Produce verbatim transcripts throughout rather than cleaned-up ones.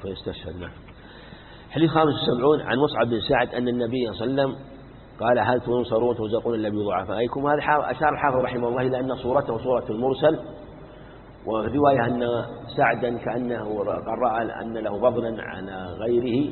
فيستشهد. نعم. حديث خامس وسبعون عن مصعب بن سعد أن النبي صلى الله عليه وسلم قال هل تنصرون وترزقون إلا بضعفائكم. هذا أشار الحافظ رحمه الله إلى أن صورته صورة المرسل، ورواية أن سعدا كأنه رأى أن له فضلا على غيره،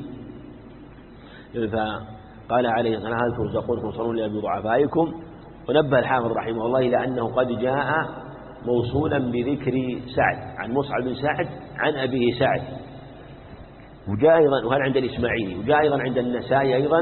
فقال عليه الصلاة والسلام هل ترزقون وتنصرون إلا بضعفائكم. ونبه الحافظ رحمه الله إلى أنه قد جاء موصولا بذكر سعد عن مصعب بن سعد عن أبيه سعد، وجاء أيضا وهذا عند الإسماعيلي، وجاء أيضا عند النسائي أيضا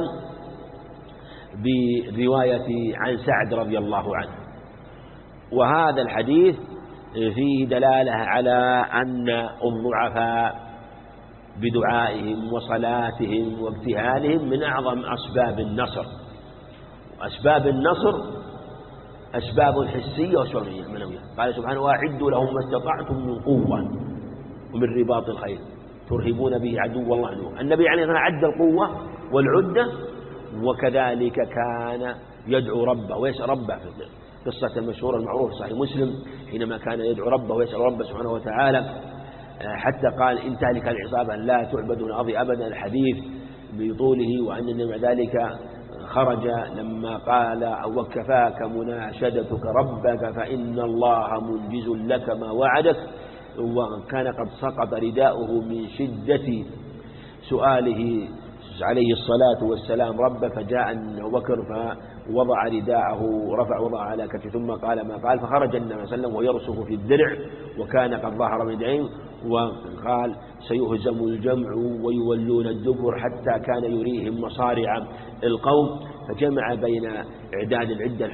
برواية عن سعد رضي الله عنه. وهذا الحديث فيه دلالة على أن الضعفاء بدعائهم وصلاتهم وابتهالهم من أعظم أسباب النصر. وأسباب النصر أسباب حسية وشرعية منوية. قال سبحانه وأعدوا لهم ما استطعتم من قوة ومن رباط الخيل ترهبون به عدو الله عدوه. النبي عليه الصلاة والسلام عد القوة والعدة، وكذلك كان يدعو ربه ويسأل ربه في قصة المشهورة المعروفة في صحيح مسلم حينما كان يدعو ربه ويسأل ربه سبحانه وتعالى حتى قال إن تهلك العصابة لا تعبدون أرضي أبدا، الحديث بطوله. وأن النبي ذلك خرج لما قال وكفاك مناشدتك ربك فإن الله منجز لك ما وعدك، وكان قد سقط رداؤه من شدة سؤاله عليه الصلاة والسلام ربه، فجاء أبو بكر فوضع رداءه رفع وضع على كتفه ثم قال ما قال، فخرج النبي صلى الله عليه وسلم ويرسخ في الدرع وكان قد ظهر من دعين، وقال سيهزم الجمع ويولون الدبر حتى كان يريهم مصارع القوم. فجمع بين إعداد العدة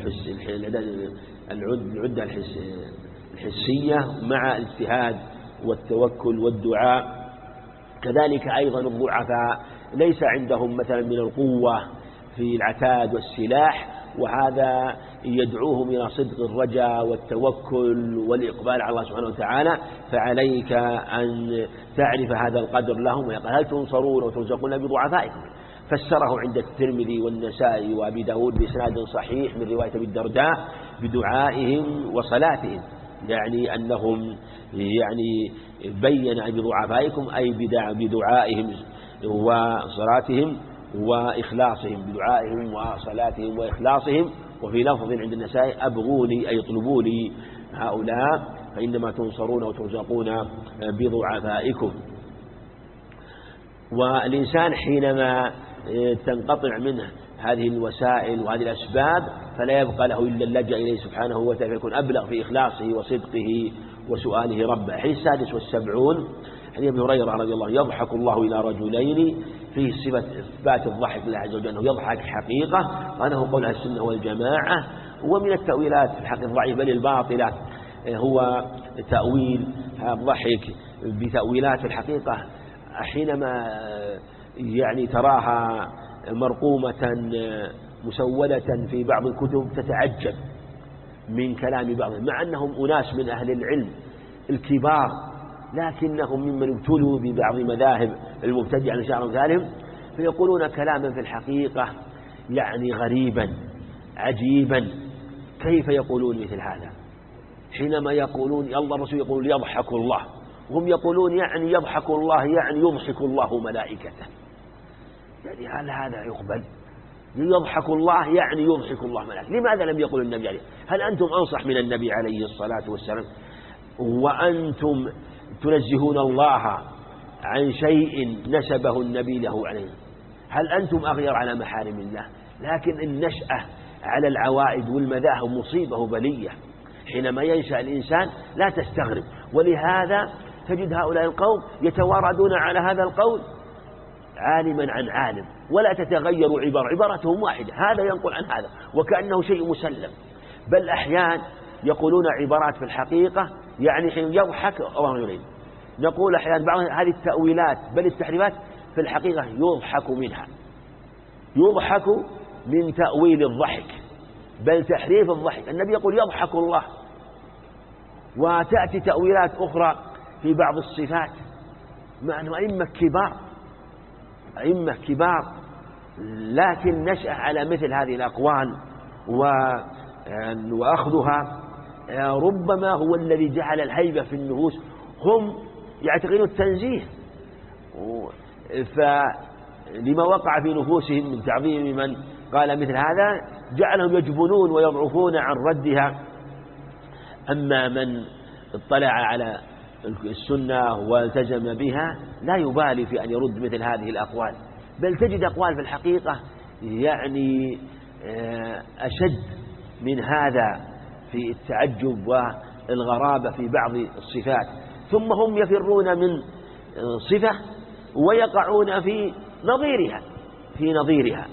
العدة الحسية مع الاجتهاد والتوكل والدعاء. كذلك أيضا الضعفاء ليس عندهم مثلا من القوة في العتاد والسلاح، وهذا يدعوهم إلى صدق الرجاء والتوكل والإقبال على الله سبحانه وتعالى، فعليك أن تعرف هذا القدر لهم. ويقول هل تنصرون وترزقون بضعفائكم. فسره عند الترمذي والنسائي وأبي داود بإسناد صحيح من رواية أبي الدرداء بدعائهم وصلاتهم، يعني أنهم يعني بين بضعفائكم أي بدعائهم وصلاتهم وإخلاصهم، بدعائهم وصلاتهم وإخلاصهم. وفي لفظ عند النسائي أبغوني أي اطلبوا لي هؤلاء فإنما تنصرون وترزقون بضعفائكم. والإنسان حينما تنقطع منه هذه الوسائل وهذه الأسباب فلا يبقى له إلا اللجأ إليه سبحانه وتعالى، يكون أبلغ في إخلاصه وصدقه وسؤاله ربه. الحديث السادس والسبعون عن أبي هريرة رضي الله عنه يضحك الله إلى رجلين فيه صفة إثبات الضحك لله عز وجل أنه يضحك حقيقة، وأنه قول السنة والجماعة. ومن التأويلات في الحق الضعيف بل الباطلة هو تأويل الضحك بتأويلات الحقيقة حينما يعني تراها مرقومة مسودة في بعض الكتب تتعجب من كلام بعضهم، مع أنهم أناس من أهل العلم الكبار، لكنهم ممن ابتلوا ببعض مذاهب المبتدعة من شعر أمثالهم، فيقولون كلاما في الحقيقة يعني غريبا عجيبا. كيف يقولون مثل هذا حينما يقولون الله الرسول يقول يضحك الله، وهم يقولون يعني يضحك الله يعني يضحك الله ملائكته. يعني هل هذا يقبل؟ يضحك الله يعني يضحك الله ملائكته. لماذا لم يقل النبي عليه؟ هل أنتم أنصح من النبي عليه الصلاة والسلام وأنتم تنزهون الله عن شيء نسبه النبي له عليه؟ هل أنتم أغير على محارم الله؟ لكن النشأة على العوائد والمذاهب مصيبة وبلية. حينما ينشأ الإنسان لا تستغرب، ولهذا تجد هؤلاء القوم يتواردون على هذا القول عالما عن عالم، ولا تتغير عبارة عبارتهم واحدة، هذا ينقل عن هذا وكأنه شيء مسلم. بل أحيان يقولون عبارات في الحقيقة يعني حين يضحك الله يريد، نقول أحيانا بعض هذه التأويلات بل التحريفات في الحقيقة يضحك منها، يضحك من تأويل الضحك بل تحريف الضحك. النبي يقول يضحك الله، وتأتي تأويلات أخرى في بعض الصفات، مع أنه أئمة كبار أئمة كبار لكن نشأ على مثل هذه الأقوال وأخذها ربما هو الذي جعل الهيبة في النفوس. هم يعتقدون التنزيه فلما وقع في نفوسهم من تعظيم من قال مثل هذا جعلهم يجبنون ويضعفون عن ردها. أما من اطلع على السنة والتزم بها لا يبالي في أن يرد مثل هذه الأقوال، بل تجد أقوال في الحقيقة يعني أشد من هذا في التعجب والغرابة في بعض الصفات، ثم هم يفرون من صفة ويقعون في نظيرها في نظيرها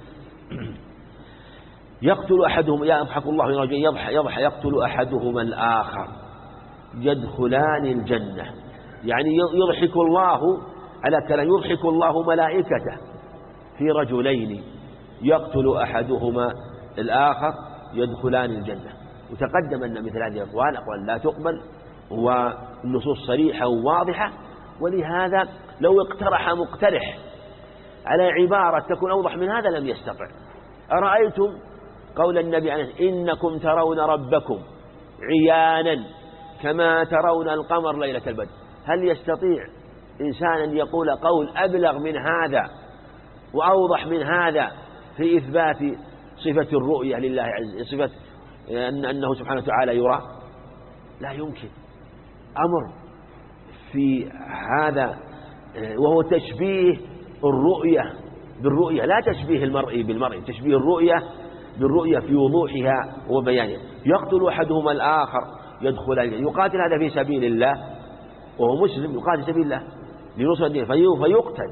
يقتل أحدهم يضحك الله من رجل يضحك يضحك يقتل أحدهما الآخر يدخلان الجنة، يعني يضحك الله على كلام يضحك الله ملائكته في رجلين يقتل أحدهما الآخر يدخلان الجنة. وتقدم أن مثل هذه الأقوال أقوال لا تقبل والنصوص صريحة وواضحة، ولهذا لو اقترح مقترح على عبارة تكون أوضح من هذا لم يستطع. أرأيتم قول النبي عليه إنكم ترون ربكم عيانا كما ترون القمر ليلة البدر، هل يستطيع إنسان أن يقول قول أبلغ من هذا وأوضح من هذا في إثبات صفة الرؤية لله عز وجل، صفة أنه سبحانه وتعالى يرى؟ لا يمكن. أمر في هذا وهو تشبيه الرؤية بالرؤية، لا تشبيه المرء بالمرء، تشبيه الرؤية بالرؤية في وضوحها وبيانها. يقتل أحدهما الآخر يدخل يقاتل هذا في سبيل الله وهو مسلم يقاتل في سبيل الله لنصرة الدين فيقتل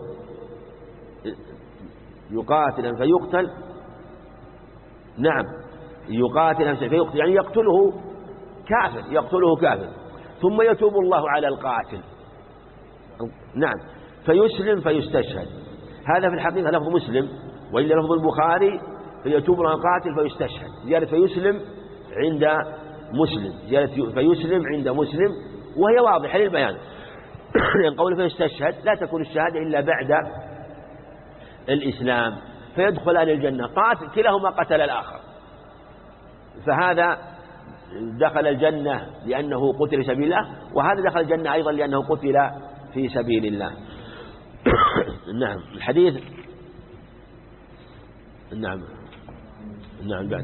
يقاتل فيقتل نعم يقاتل فيقتل يعني يقتله كافر يقتله كافر ثم يتوب الله على القاتل نعم فيسلم فيستشهد. هذا في الحقيقة لفظ مسلم، وإلا لفظ البخاري فيتوب على القاتل فيستشهد، زيادة فيسلم عند مسلم، زيادة فيسلم عند مسلم وهي واضحة للبيان لأن قوله فيستشهد لا تكون الشهادة إلا بعد الإسلام، فيدخل أهل الجنة قاتل كلاهما قتل الآخر، فهذا دخل الجنة لأنه قتل في سبيل الله، وهذا دخل الجنة أيضا لأنه قتل في سبيل الله. نعم الحديث نعم نعم بعد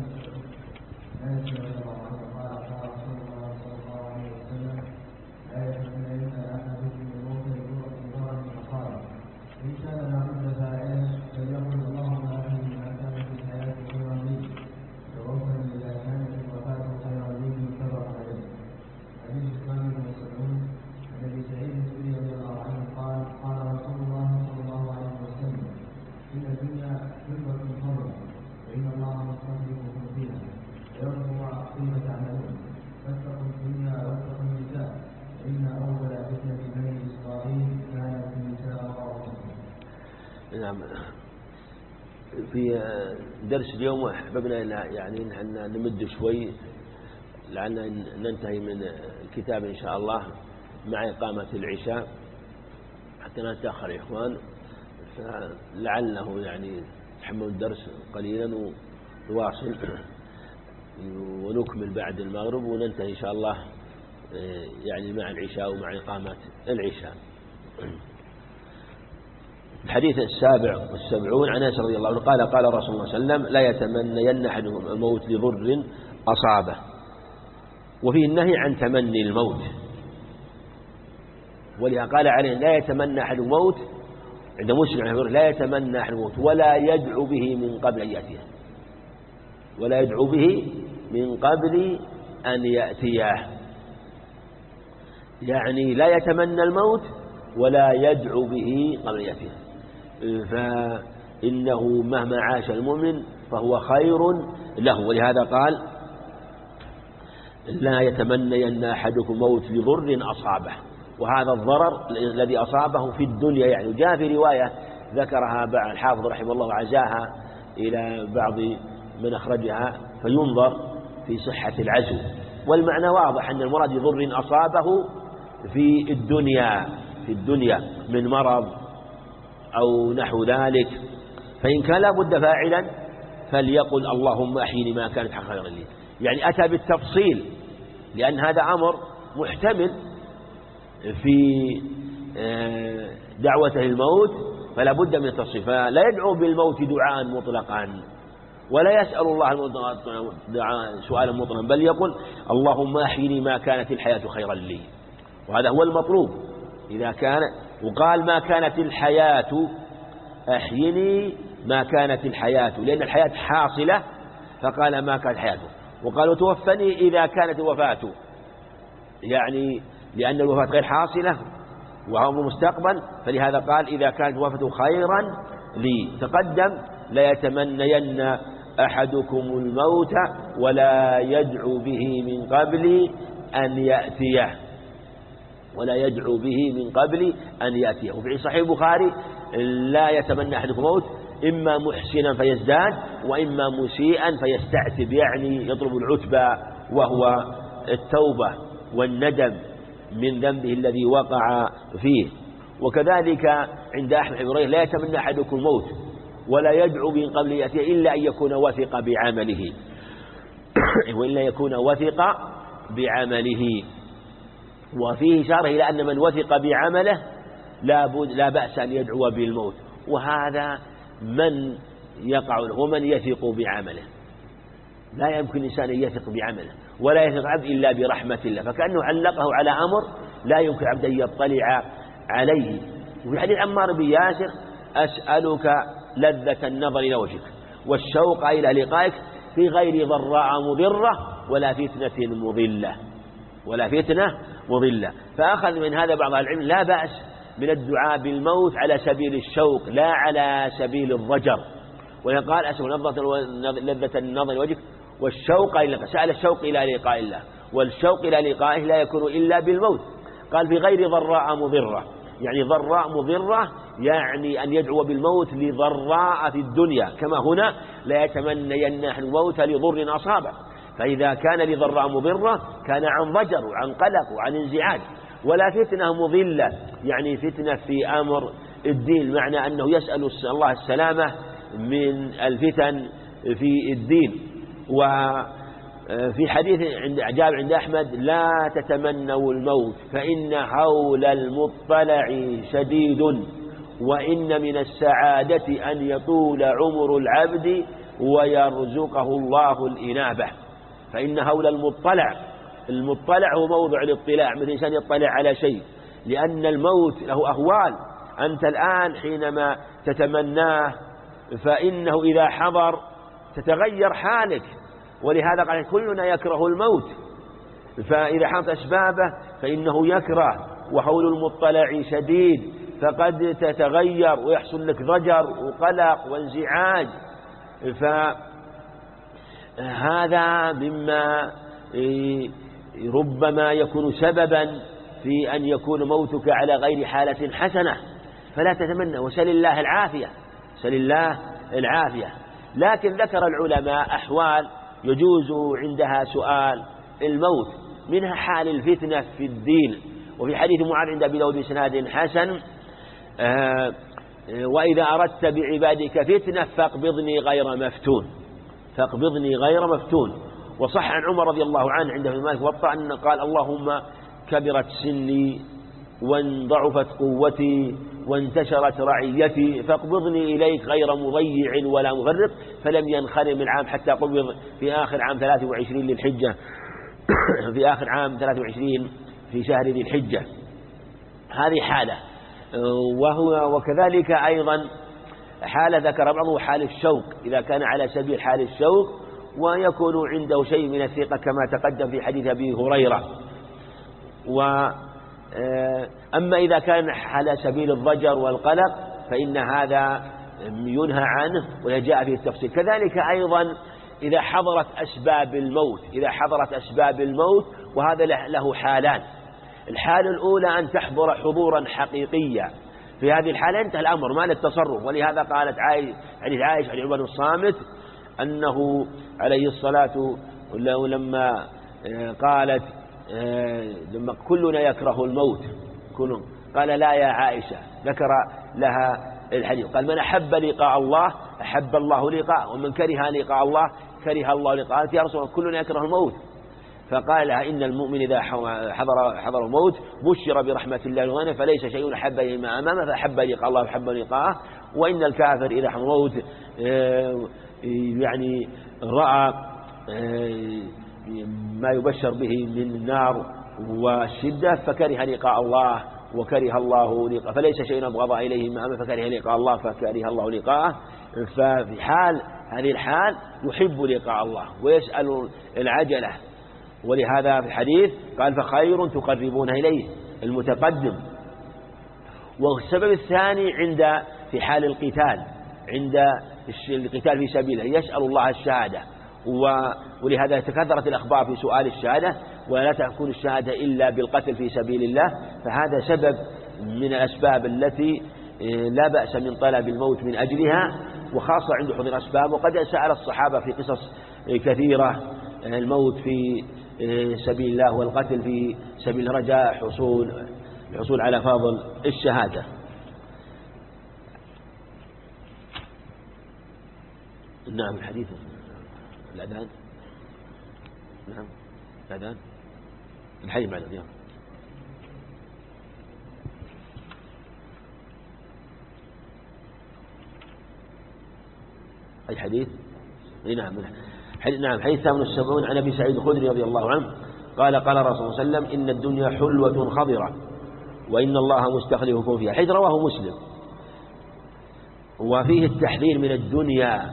في درس اليوم أحببنا يعني أن نمد شوي لعلنا ننتهي من الكتاب إن شاء الله مع إقامة العشاء حتى لا نتأخر يا إخوان، فلعله يعني نحمل الدرس قليلا ونواصل ونكمل بعد المغرب وننتهي إن شاء الله يعني مع العشاء ومع إقامة العشاء. الحديث السابع والسبعون عن أنس رضي الله عنه قال قال رسول الله صلى الله عليه وسلم لا يتمنين أحدكم الموت لضر أصابه، وفيه النهي عن تمني الموت، ولهذا قال عليه لا يتمنى أحد الموت عند مسلم لا يتمنى أحد الموت ولا يدعو به من قبل أن يأتيه، ولا يدعو به من قبل أن يأتيه، يعني لا يتمنى الموت ولا يدعو به قبل أن يأتيه، فإنه مهما عاش المؤمن فهو خير له. ولهذا قال لا يتمنين أحدكم موت لضر أصابه، وهذا الضرر الذي أصابه في الدنيا يعني جاء في رواية ذكرها بعض الحافظ رحمه الله وعزاها إلى بعض من أخرجها فينظر في صحة العزو، والمعنى واضح أن المراد بضر أصابه في الدنيا في الدنيا من مرض أو نحو ذلك، فإن كان لا بد فاعلا فليقل اللهم أحيني ما كانت خيرا لي، يعني أتى بالتفصيل لأن هذا أمر محتمل في دعوته الموت فلا بد من التصريف، فلا يدعو بالموت دعاء مطلقا ولا يسأل الله سؤالا مطلقا، بل يقول اللهم أحيني ما كانت الحياة خيرا لي، وهذا هو المطلوب. إذا كان وقال ما كانت الحياة، أحيني ما كانت الحياة، لأن الحياة حاصلة فقال ما كانت حياته، وقال وتوفني إذا كانت الوفاة، يعني لأن الوفاة غير حاصلة وهو مستقبل، فلهذا قال إذا كانت الوفاة خيرا لي. تقدم لا يتمنين أحدكم الموت ولا يدعو به من قبل أن يأتيه، ولا يدعو به من قبل أن يأتيه. وفي صحيح البخاري لا يتمنى أحدكم الموت إما محسنا فيزداد وإما مسيئا فيستعتب، يعني يطلب العتبى وهو التوبة والندم من ذنبه الذي وقع فيه. وكذلك عند أحمد بن هريرة لا يتمنى أحدكم الموت ولا يدعو من قبل يأتيه إلا أن يكون وثق بعمله وإلا يكون وثق بعمله. وفيه إشارة إلى أن من وثق بعمله لا, لا بأس أن يدعو بالموت، وهذا من يقع له ومن يثق بعمله. لا يمكن إنسان أن يثق بعمله ولا يثق عبد إلا برحمة الله، فكأنه علقه على أمر لا يمكن عبد أن يطلع عليه. وفي حديث عمار بن ياسر أسألك لذة النظر إلى وجهك والشوق إلى لقائك في غير ضراء مضرة ولا فتنة مضلة ولا فتنة مضلة. فأخذ من هذا بعض العلم لا بأس من الدعاء بالموت على سبيل الشوق لا على سبيل الضجر. ويقال أسأل لذة النظر إلى وجهك والشوق إلى لقائك، سأل الشوق إلى لقاء الله، والشوق إلى لقائه لا يكون إلا بالموت. قال في غير ضراء مضرة، يعني ضراء مضرة يعني أن يدعو بالموت لضراء في الدنيا، كما هنا لا يتمنين الموت لضر أصابه، فإذا كان لضراء مضرة كان عن ضجر وعن قلق وعن انزعاج. ولا فتنة مضلة يعني فتنة في أمر الدين، معنى أنه يسأل الله السلامة من الفتن في الدين. وفي حديث عند جابر عند أحمد لا تتمنوا الموت فإن هول المطلع شديد وإن من السعادة أن يطول عمر العبد ويرزقه الله الإنابة. فإن هول المطلع، المطلع هو موضع الاطلاع، مثل إنسان يطلع على شيء، لأن الموت له أهوال. أنت الآن حينما تتمناه فإنه إذا حضر تتغير حالك، ولهذا قال كلنا يكره الموت، فإذا حضرت أسبابه فإنه يكره. وهول المطلع شديد فقد تتغير ويحصل لك ضجر وقلق وانزعاج، فهذا مما ربما يكون سببا في أن يكون موتك على غير حالة حسنة، فلا تتمنى وسل الله العافية، سل الله العافية. لكن ذكر العلماء أحوال يجوز عندها سؤال الموت، منها حال الفتنة في الدين. وفي حديث معاذ عند أبي داود بإسناد حسن آه وإذا أردت بعبادك فتنة فاقبضني غير مفتون، فاقبضني غير مفتون. وصح عن عمر رضي الله عنه عند ابن مالك وطأ أن قال اللهم كبرت سني وانضعفت قوتي وانتشرت رعيتي فاقبضني إليك غير مضيع ولا مفرق، فلم ينخرم العام حتى قبض في آخر عام ثلاثة وعشرين للحجة في آخر عام ثلاثة وعشرين في شهر ذي الحجة. هذه حالة. وهو وكذلك أيضا حالة ذكر بعضه حال الشوق، إذا كان على سبيل حال الشوق ويكون عنده شيء من الثقة كما تقدم في حديث أبي هريرة. وأما إذا كان على سبيل الضجر والقلق فإن هذا ينهى عنه ويجاء فيه التفصيل. كذلك أيضا إذا حضرت أسباب الموت، إذا حضرت أسباب الموت وهذا له حالان. الحالة الأولى أن تحضر حضورا حقيقيا، في هذه الحالة انتهى الأمر ما للتصرف. ولهذا قالت عائشة حديث عائشة عن عبادة الصامت أنه عليه الصلاة لما قالت لما كلنا يكره الموت كلنا، قال لا يا عائشة، ذكر لها الحديث قال من أحب لقاء الله أحب الله لقاءه ومن كره لقاء الله كره الله لقاءه. يا رسول الله كلنا يكره الموت، فقال لها إن المؤمن إذا حضر حضر الموت بشر برحمة الله ورضوانه فليس شيء أحب إليه ما أمامه فأحب لقاء الله وأحب لقاءه. وإن الكافر إذا حضر الموت يعني رأى ما يبشر به من النار والشدة فكره لقاء الله وكره الله لقاء فليس شيء أبغض إليه ما أمامه فكره لقاء الله فكره الله لقاءه. ففي حال هذه الحال يحب لقاء الله ويسأل العجلة. ولهذا في الحديث قال فخير تقربون إليه المتقدم. والسبب الثاني عند في حال القتال عند القتال في سبيله يسأل الله الشهادة. ولهذا تكثرت الأخبار في سؤال الشهادة ولا تكون الشهادة إلا بالقتل في سبيل الله. فهذا سبب من الأسباب التي لا بأس من طلب الموت من أجلها وخاصة عند حضور الأسباب. وقد سأل الصحابة في قصص كثيرة الموت في سبيل الله والقتل في سبيل رجاء حصول الحصول على فضل الشهادة. نعم الحديث الأذان نعم الأذان الحي بعد الأذان أي حديث نعم نعم حديث ثامن السبعون عن أبي سعيد الخدري رضي الله عنه قال قال رسول الله صلى الله عليه وسلم إن الدنيا حلوة خضرة وإن الله مستخلفكم فيها. حديث رواه مسلم وفيه التحذير من الدنيا.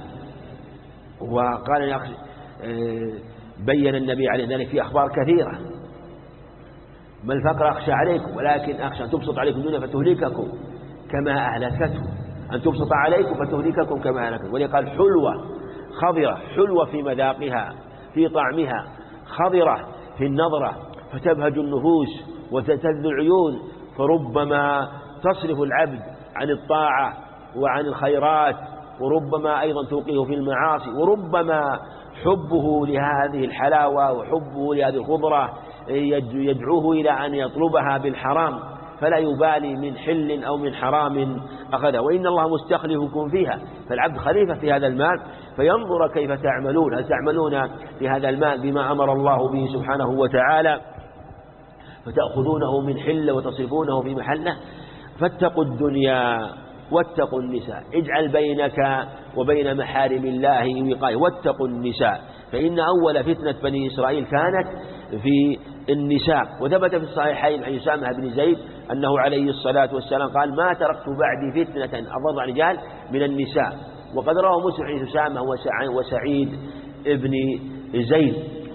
وقال بين النبي عليه ذلك في أخبار كثيرة ما الفقر أخشى عليكم ولكن أخشى أن تبسط عليكم الدنيا فتهلككم كما أهلكتهم أن تبسط عليكم فتهلككم كما أهلكتهم. ولقال حلوة خضرة حلوة في مذاقها في طعمها خضرة في النظرة فتبهج النفوس وتلذ العيون فربما تصرف العبد عن الطاعة وعن الخيرات وربما أيضا توقيه في المعاصي وربما حبه لهذه الحلاوة وحبه لهذه الخضرة يدعوه إلى أن يطلبها بالحرام فلا يبالي من حل أو من حرام أخذها. وإن الله مستخلفكم فيها فالعبد خليفة في هذا المال فينظر كيف تعملون هل تعملون في هذا المال بما أمر الله به سبحانه وتعالى فتأخذونه من حل وتصرفونه في محله. فاتقوا الدنيا واتقوا النساء اجعل بينك وبين محارم الله وقاية واتقوا النساء فإن أول فتنة بني إسرائيل كانت في النساء. وثبت في الصحيحين عن أسامة بن زيد أنه عليه الصلاة والسلام قال ما تركت بعدي فتنة أضر عن رجال من النساء. وقد روى مسلم عن أسامة وسعيد ابن زيد.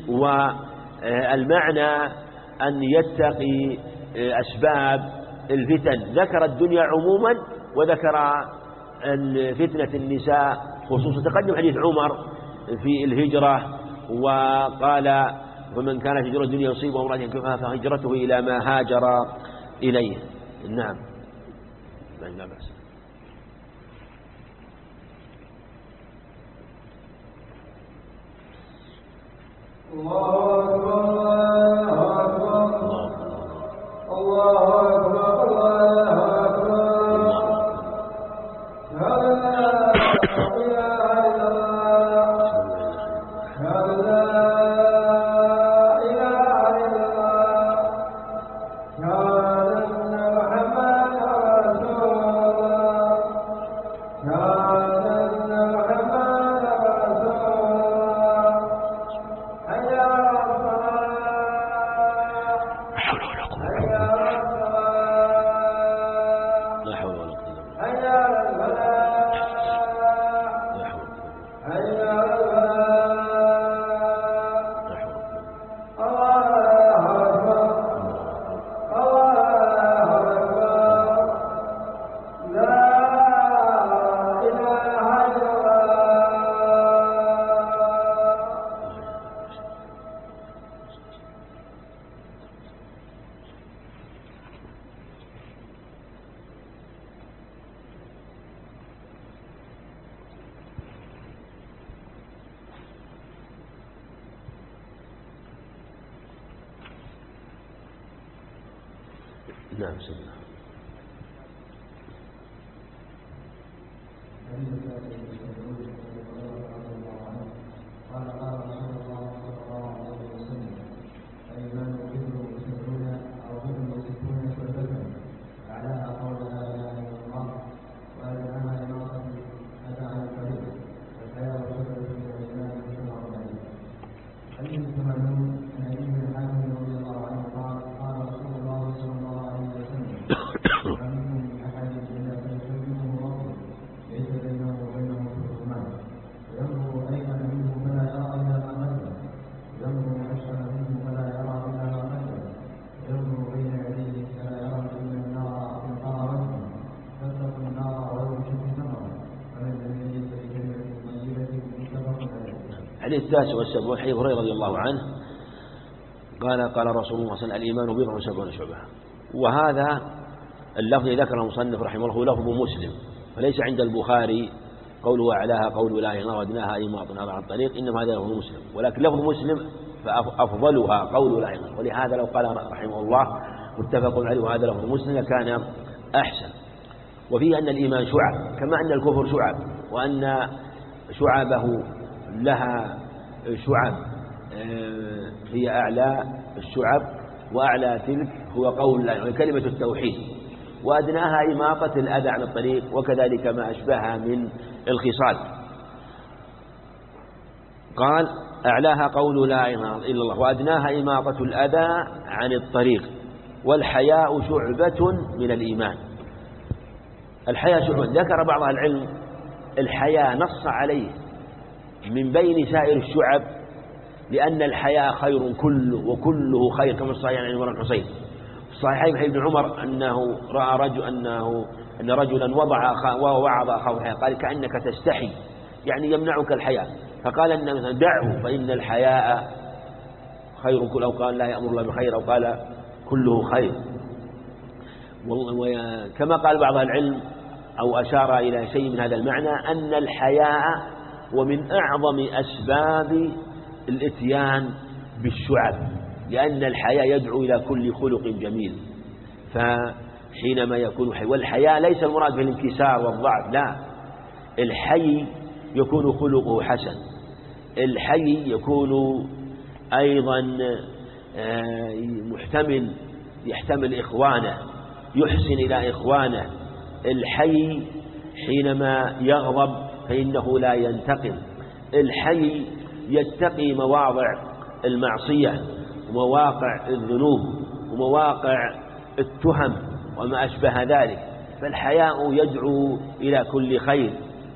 والمعنى أن يتقي أسباب الفتن ذكر الدنيا عموما وذكر فتنة النساء خصوصا. تقدم حديث عمر في الهجرة وقال ومن كانت هجرة الدنيا يصيبه امرأة فهجرته إلى ما هاجر إليه. نعم لا بأس. الله أكبر الله أكبر الله نعم سيدنا. قال قال رسول الله صلى الله عليه وسلم الحديث التاسع والسبعون حديث هريرة رضي الله عنه قال قال رسول الله صلى الله عليه وسلم الإيمان بضع وسبعون شعبة. وهذا اللفظ ذكره المصنف رحمه الله لفظ مسلم، فليس عند البخاري قوله أعلاها قول لا إله إلا الله وأدناها إماطة على الطريق، إنما هذا لفظ مسلم، ولكن لفظ مسلم فأفضلها قول لا إله إلا الله، ولهذا لو قال رحمه الله متفق عليه وهذا لفظ مسلم لكان أحسن. وفيه أن الإيمان شعب كما أن الكفر شعب، وأن شعبه لها شعب هي أعلى الشعب، وأعلى تلك هو قول لا كلمة التوحيد، وأدناها إماطة الأذى عن الطريق، وكذلك ما أشبهها من الخصال. قال أعلاها قول لا إله إلا الله وأدناها إماطة الأذى عن الطريق. والحياء شعبة من الإيمان. الحياء شعبة، ذكر بعض العلم الحياء نص عليه من بين سائر الشعب، لأن الحياء خير كله وكله خير، كما الصحيح عن عمر بن حسين الصحيحين عن ابن عمر أنه رأى رجل أنه أن رجلا وضع ووعظ أخاه الحياء، قال كأنك تستحي، يعني يمنعك الحياء، فقال أن دعه فإن الحياء خير كله، أو قال لا يأمر الله بخير، أو قال كله خير. وكما قال بعض العلم أو أشار إلى شيء من هذا المعنى أن الحياء ومن أعظم أسباب الإتيان بالشعب، لأن الحياء يدعو إلى كل خلق جميل. فحينما يكون حي، والحياء ليس المراد بالانكسار والضعف، لا، الحي يكون خلقه حسن، الحي يكون أيضا محتمل، يحتمل إخوانه، يحسن إلى إخوانه. الحي حينما يغضب فإنه لا ينتقم، الحي يتقي مواضع المعصية ومواقع الذنوب ومواقع التهم وما أشبه ذلك. فالحياء يدعو إلى كل خير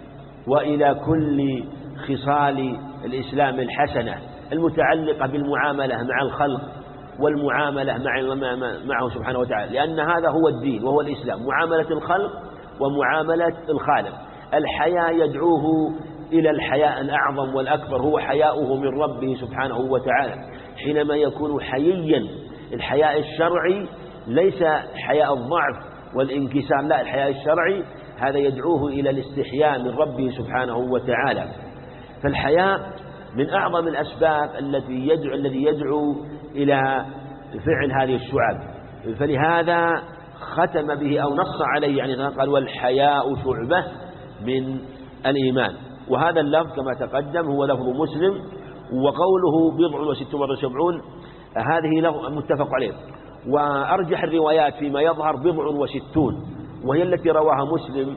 وإلى كل خصال الإسلام الحسنة المتعلقة بالمعاملة مع الخلق والمعاملة مع معه سبحانه وتعالى، لأن هذا هو الدين وهو الإسلام، معاملة الخلق ومعاملة الخالق. الحياء يدعوه إلى الحياء الأعظم والأكبر، هو حياؤه من ربه سبحانه وتعالى. حينما يكون حييا، الحياء الشرعي ليس حياء الضعف والانكسار، لا، الحياء الشرعي هذا يدعوه إلى الاستحياء من ربه سبحانه وتعالى. فالحياء من أعظم الأسباب التي يدعو الذي يدعو إلى فعل هذه الشعب، فلهذا ختم به أو نص عليه، يعني قال والحياء شعبة من الإيمان. وهذا اللفظ كما تقدم هو لفظ مسلم، وقوله بضع وستون وسبعون هذه لفظ متفق عليه. وأرجح الروايات فيما يظهر بضع وستون، وهي التي رواها مسلم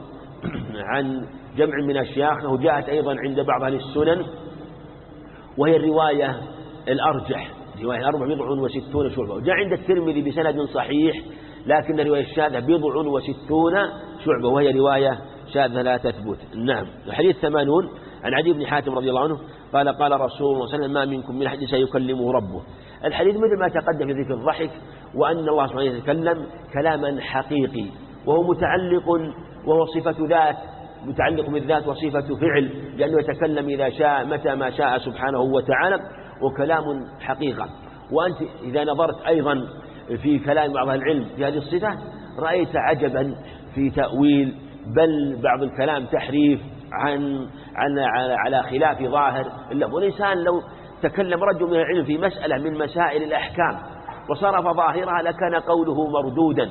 عن جمع من الشياخ، أنه جاءت أيضا عند بعض أهل السنن، وهي الرواية الأرجح، رواية الأربع بضع وستون شعبة. وجاء عند الترمذي بسند صحيح، لكن الرواية الشاذة بضع وستون شعبة، وهي رواية شاذة لا تثبت. نعم. الحديث ثمانون عن عدي بن حاتم رضي الله عنه قال قال رسول الله صلى الله عليه وسلم ما منكم من أحد سيكلمه ربه. الحديث مثل ما تقدم في ذكر الضحك، وأن الله سبحانه يتكلم كلاما حقيقي، وهو متعلق وهو صفة ذات، متعلق بالذات وصفة فعل، لأنه يتكلم إذا شاء متى ما شاء سبحانه وتعالى، وكلام حقيقة. وأنت إذا نظرت أيضا في كلام بعض العلم في هذه الصفة رأيت عجبا في تأويل، بل بعض الكلام تحريف عن, عن على خلاف ظاهر. والإنسان لو تكلم رجل من العلم في مسألة من مسائل الأحكام وصرف ظاهرها لكان قوله مردودا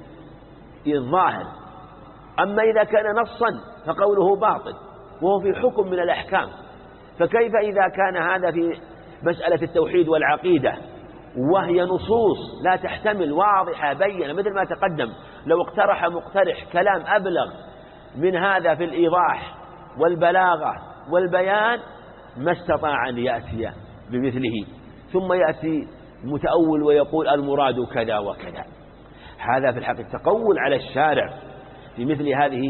الظاهر، أما إذا كان نصا فقوله باطل وهو في حكم من الأحكام. فكيف إذا كان هذا في مسألة التوحيد والعقيدة وهي نصوص لا تحتمل واضحة بينة، مثل ما تقدم لو اقترح مقترح كلام أبلغ من هذا في الإيضاح والبلاغة والبيان ما استطاع أن يأتي بمثله، ثم يأتي متأول ويقول المراد كذا وكذا. هذا في الحقيقة تقول على الشارع في مثل هذه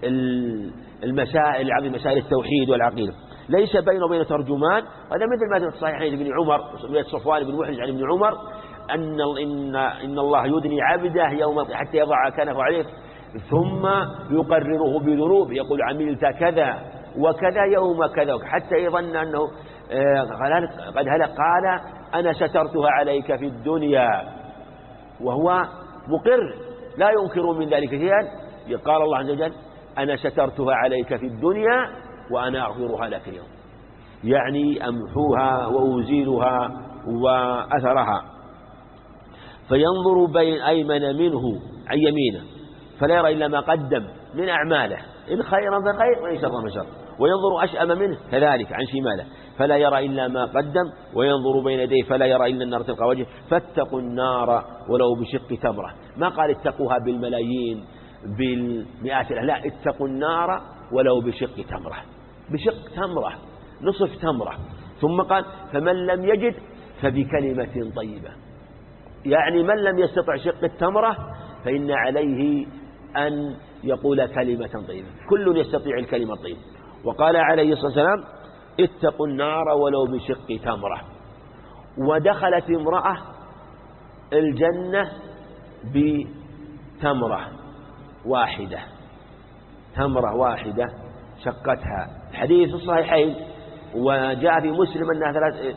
المسائل العظيمة، مسائل التوحيد والعقيدة، ليس بينه وبين ترجمان. هذا مثل ما في الصحيحين ابن عمر صفوان بن محرز عن ابن عمر أن إن إن الله يدني عبده يوم حتى يضع كنفه عليه ثم يقرره بذنوبه، يقول عملت كذا وكذا يوم كذا، حتى يظن أنه قد هلك قال أنا سترتها عليك في الدنيا، وهو مقر لا ينكر من ذلك شيئا. قال الله عز وجل أنا سترتها عليك في الدنيا وأنا أغفرها لك اليوم، يعني أمحوها وأزيلها وأثرها. فينظر بين أيمن منه عن يمينه فلا يرى إلا ما قدم من أعماله، إن خيرا فخير وإن شرا فشر، وينظر أشأم منه كذلك عن شماله فلا يرى إلا ما قدم، وينظر بين يديه فلا يرى إلا النار تلقى وجهه. فاتقوا النار ولو بشق تمرة. ما قال اتقوها بالملايين بالمئات، لا، اتقوا النار ولو بشق تمرة، بشق تمرة، نصف تمرة. ثم قال فمن لم يجد فبكلمة طيبة، يعني من لم يستطع شق التمرة فإن عليه أن يقول كلمة طيبة، كل يستطيع الكلمة الطيبة. وقال عليه الصلاة والسلام اتقوا النار ولو بشق تمرة. ودخلت امرأة الجنة بتمرة واحدة، تمرة واحدة شقتها. حديث الصحيحين، وجاء في مسلم أنها ثلاث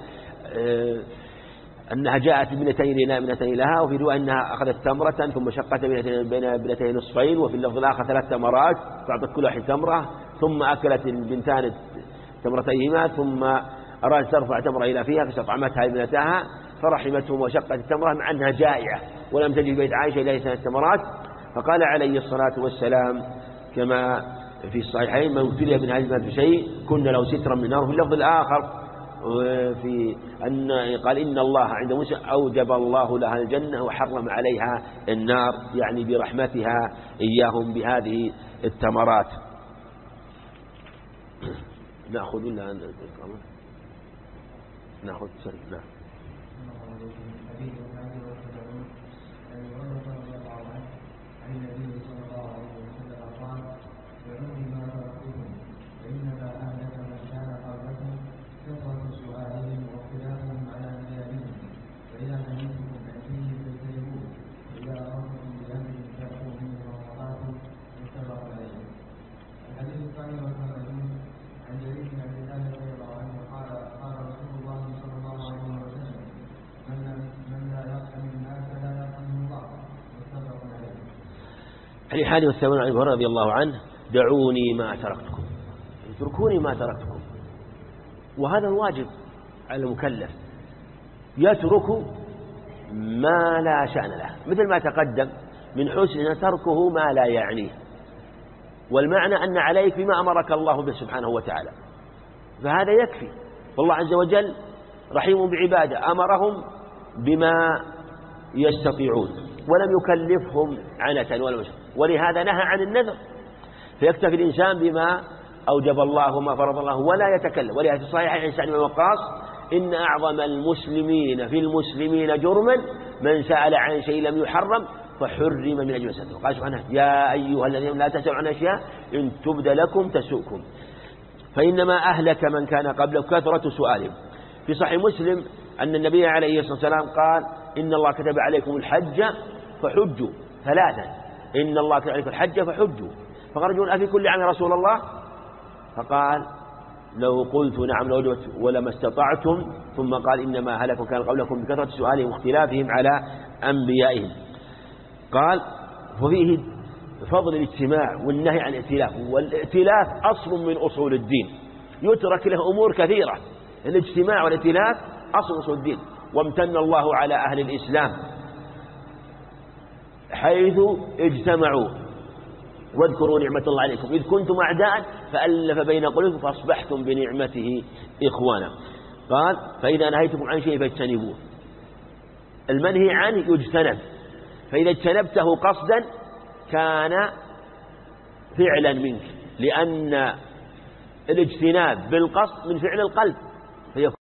أنها جاءت ابنتين لا ابنتين لها، وفي رواية أنها أخذت تمرة ثم شقت بين ابنتين نصفين، وفي اللفظ الآخر ثلاث تمرات فأعطت كل واحد تمرة، ثم أكلت البنتان تمرتيهما، ثم أرادت ترفع تمرة إلى فيها فاستطعمتها ابنتها فرحمتهم وشقت التمرة مع أنها جائعة ولم تجد بيت عائشة إلا ثلاث تمرات. فقال عليه الصلاة والسلام كما في الصحيحين من ابتلي من هذه بشيء كن له سترا من النار. في اللفظ الآخر في أن قال إن الله عند موسى أوجب الله لها الجنة وحرم عليها النار، يعني برحمتها إياهم بهذه التمرات. نأخذ ولا نأخذ سري؟ نعم. في حال والثمن عن عمر رضي الله عنه دعوني ما تركتكم، اتركوني ما تركتكم. وهذا الواجب على المكلف، يترك ما لا شأن له، مثل ما تقدم من حسن تركه ما لا يعنيه. والمعنى أن عليك بما أمرك الله به سبحانه وتعالى، فهذا يكفي. والله عز وجل رحيم بعباده، أمرهم بما يستطيعون ولم يكلفهم عنة ولا مشقة، ولهذا نهى عن النذر، فيكتفي الإنسان بما أوجب الله وما فرض الله ولا يتكلم. ولهذا في الصحيح عن سعد بن وقاص إن أعظم المسلمين في المسلمين جرما من سأل عن شيء لم يحرم فحرم من أجل مسألته. قال سبحانه يا أيها الذين لا تسألوا عن أشياء إن تبد لكم تسؤكم، فإنما أهلك من كان قبلكم كثرة سؤالهم. في صحيح مسلم أن النبي عليه الصلاة والسلام قال إن الله كتب عليكم الحج فحجوا ثلاثا، إن الله كتب عليكم الحج فحجوا. فخرجوا أفي كل عام رسول الله؟ فقال لو قلت نعم لوجبت ولما استطعتم. ثم قال إنما هلكوا كان قبلكم بكثرة سؤالهم واختلافهم على أنبيائهم. قال وفيه فضل الاجتماع والنهي عن الائتلاف، والائتلاف أصل من أصول الدين يترك له أمور كثيرة. الاجتماع والائتلاف أصل أصول الدين. وامتن الله على أهل الإسلام حيث اجتمعوا واذكروا نعمة الله عليكم إذ كنتم أعداء فألف بين قلوبكم فأصبحتم بنعمته إخوانا. قال فإذا نهيتكم عن شيء فاجتنبوه، المنهي عنه يجتنب، فإذا اجتنبته قصدا كان فعلا منك، لأن الاجتناب بالقصد من فعل القلب.